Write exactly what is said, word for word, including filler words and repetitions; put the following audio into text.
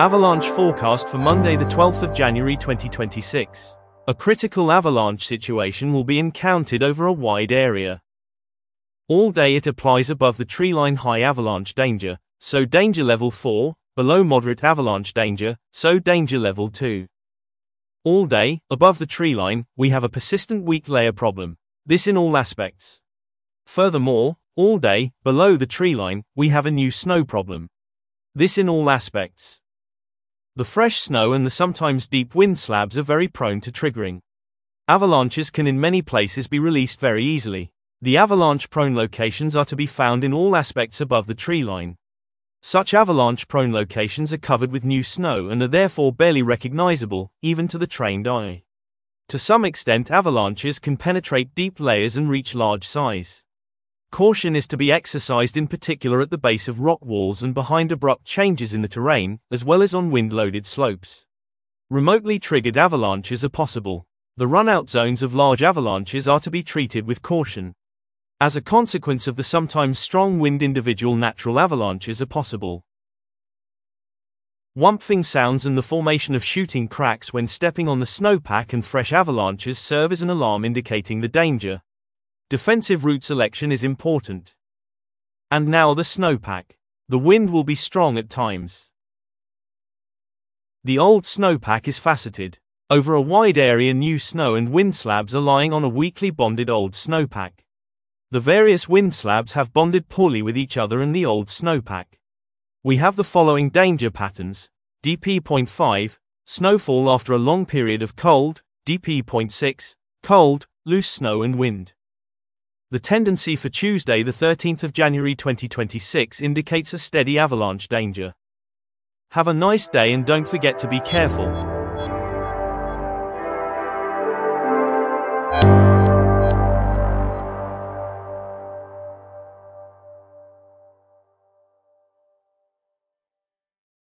Avalanche forecast for Monday the twelfth of January twenty twenty-six. A critical avalanche situation will be encountered over a wide area. All day it applies above the treeline high avalanche danger, so danger level four, below moderate avalanche danger, so danger level two. All day, above the treeline, we have a persistent weak layer problem. This in all aspects. Furthermore, all day, below the treeline, we have a new snow problem. This in all aspects. The fresh snow and the sometimes deep wind slabs are very prone to triggering. Avalanches can in many places be released very easily. The avalanche-prone locations are to be found in all aspects above the treeline. Such avalanche-prone locations are covered with new snow and are therefore barely recognizable, even to the trained eye. To some extent, avalanches can penetrate deep layers and reach large size. Caution is to be exercised in particular at the base of rock walls and behind abrupt changes in the terrain, as well as on wind-loaded slopes. Remotely triggered avalanches are possible. The run-out zones of large avalanches are to be treated with caution. As a consequence of the sometimes strong wind, individual natural avalanches are possible. Whumping sounds and the formation of shooting cracks when stepping on the snowpack and fresh avalanches serve as an alarm indicating the danger. Defensive route selection is important. And now the snowpack. The wind will be strong at times. The old snowpack is faceted. Over a wide area, new snow and wind slabs are lying on a weakly bonded old snowpack. The various wind slabs have bonded poorly with each other and the old snowpack. We have the following danger patterns: D P zero point five, snowfall after a long period of cold; D P zero point six, cold, loose snow and wind. The tendency for Tuesday the thirteenth of January twenty twenty-six indicates a steady avalanche danger. Have a nice day and don't forget to be careful.